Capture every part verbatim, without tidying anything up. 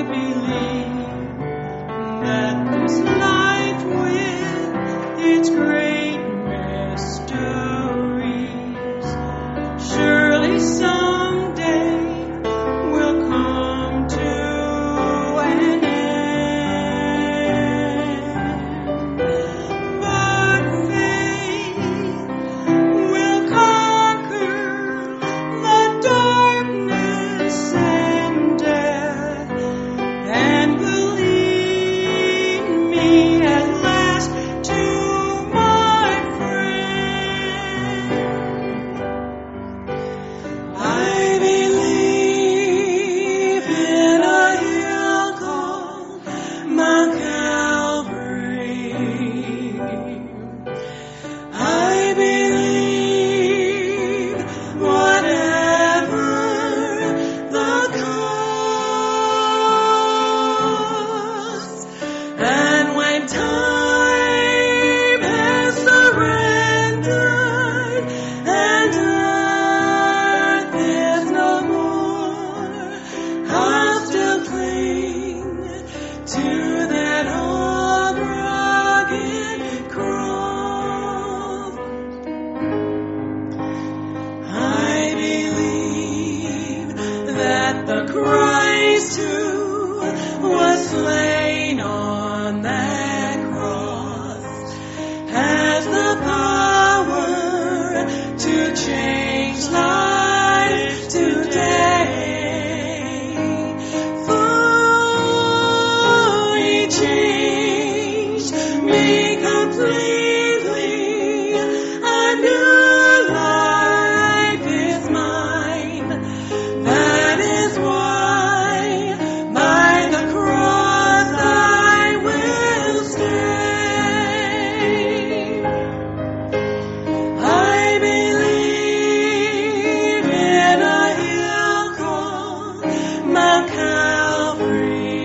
believe that this life with its great mysteries surely someday will come to an end. But faith will conquer the darkness and death, and will lead me at last to my friend. I believe in a hill called Mount Calvary. I believe whatever the cost, and when time has surrendered and earth is no more, I'll still cling to that old rugged cross. I believe that the Christ who was slain on that cross has the power to change lives today. For he changed me completely. A new life is mine. That is why by the cross I will stay. I believe in a hill called Mount Calvary.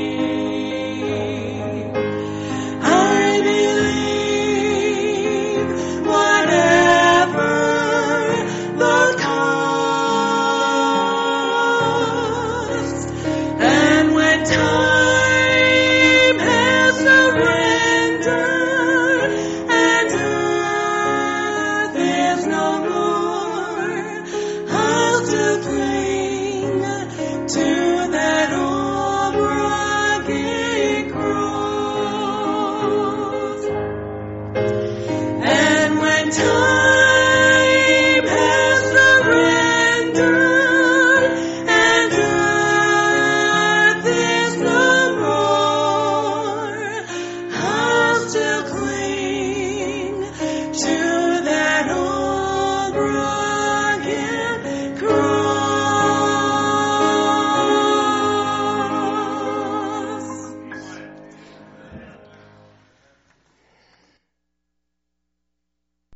I believe whatever the cost, and when time